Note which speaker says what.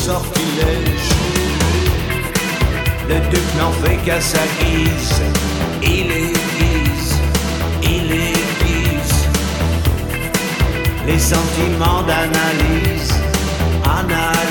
Speaker 1: sortilèges. Le duc n'en fait qu'à sa guise. Il aiguise, il aiguise les sentiments d'analyse. Analyse.